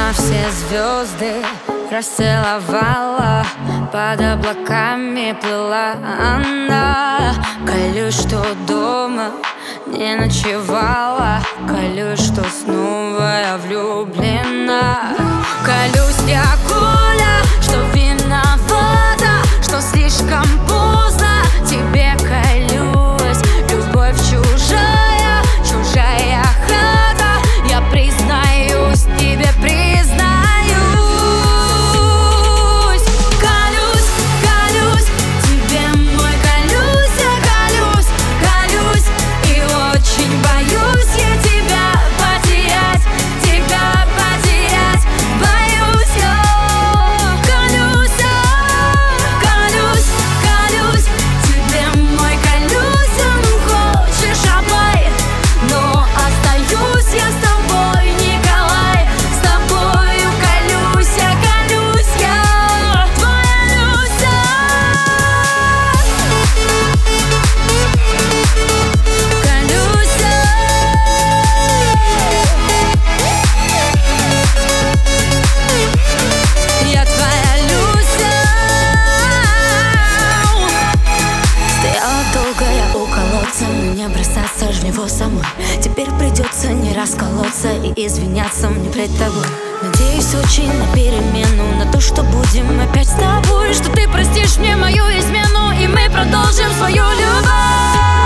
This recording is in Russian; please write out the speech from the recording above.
сама все звезды расцеловала, под облаками плыла она. Колюсь, что дома не ночевала, колюсь, что снова я влюблена. Колюсь я, Коля, что виновата, что слишком поздно тебе колюсь. Любовь чужая, чужая хата, я признаюсь, тебе признаюсь. Колюсь, колюсь, тебе мой колюсь, я колюсь, колюсь, и очень боюсь я тебя потерять, боюсь я. Колюсь, колюсь, колюсь, тебе мой колюсь, хочешь обой, но остаюсь я с тобой, Николай, с тобою колюсь я, твоя Люся. Я твоя Люся. Стояла долго я у колодца, но не бросаться ж в него самой. Теперь придется не расколоться и извиняться мне пред тобой. Надеюсь очень на перемену, на то, что будем опять с тобой, что ты простишь мне мою измену, и мы продолжим свою любовь.